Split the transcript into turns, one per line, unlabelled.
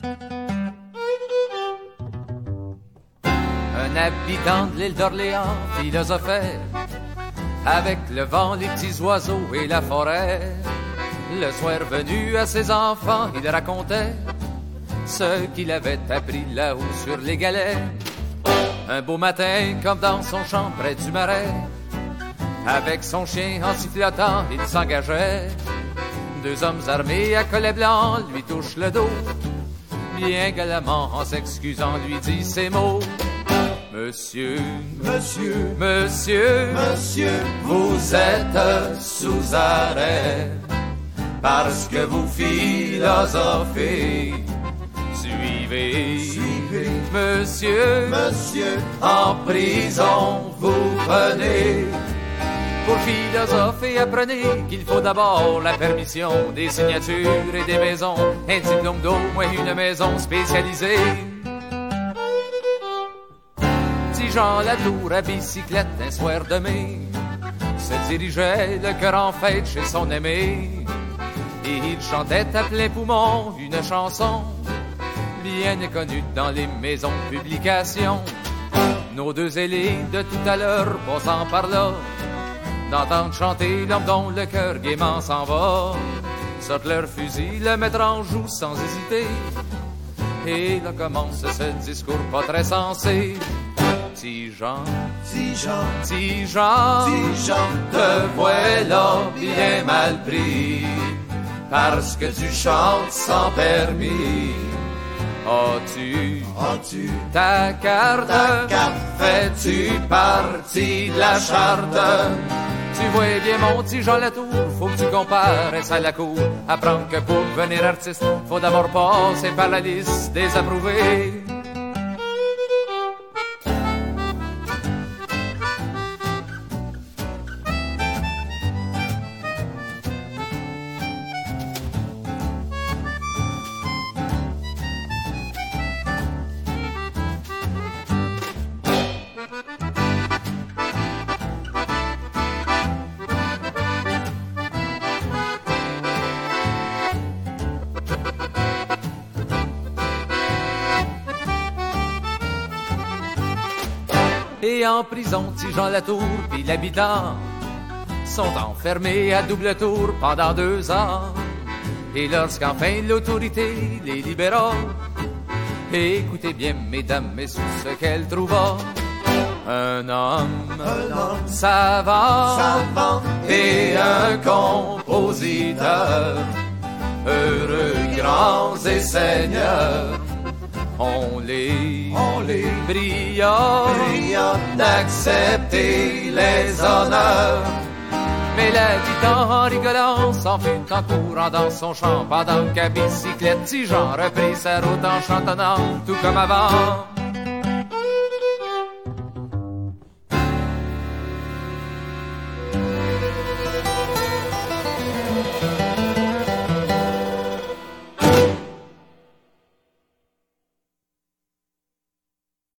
Un habitant de l'île d'Orléans philosophait avec le vent, les petits oiseaux et la forêt. Le soir venu à ses enfants, il racontait ce qu'il avait appris là-haut sur les galets. Un beau matin, comme dans son champ près du marais, avec son chien en sifflotant, il s'engageait. Deux hommes armés à collet blanc lui touchent le dos. Bien galamment, en s'excusant, lui dit ces mots. Monsieur,
Monsieur,
monsieur,
Monsieur,
vous êtes sous arrêt parce que vous philosophez. Suivez, monsieur,
Monsieur,
en prison vous venez. Pour philosopher, apprenez qu'il faut d'abord la permission des signatures et des maisons, un diplôme d'au moins une maison spécialisée. Petit Jean Latour à bicyclette un soir de mai se dirigeait le cœur en fête chez son aimé. Et il chantait à plein poumon une chanson bien connue dans les maisons de publication. Nos deux ailés de tout à l'heure passant par là, d'entendre chanter l'homme dont le cœur gaiement s'en va, sortent leur fusil, le mettre en joue sans hésiter. Et là commence ce discours pas très sensé. Petit Jean,
si Jean,
petit Jean,
si Jean,
te voilà bien mal pris, parce que tu chantes sans permis. As-tu ta carte? Fais-tu partie de la charte? Tu vois bien mon petit Jean Latour, faut que tu compares ça à la cour. Apprendre que pour devenir artiste, faut d'abord passer par la liste des approuvés. Et en prison, petit Jean Latour pis l'habitant sont enfermés à double tour pendant 2 ans. Et lorsqu'enfin l'autorité les libéra, écoutez bien, mesdames, messieurs, ce qu'elle trouva. Un homme savant et un compositeur, heureux grands et seigneurs. On les pria d'accepter les honneurs. Mais l'habitant en rigolant s'en fut en courant dans son champ, pendant qu'à bicyclette, petit Jean reprit sa route en chantonnant tout comme avant.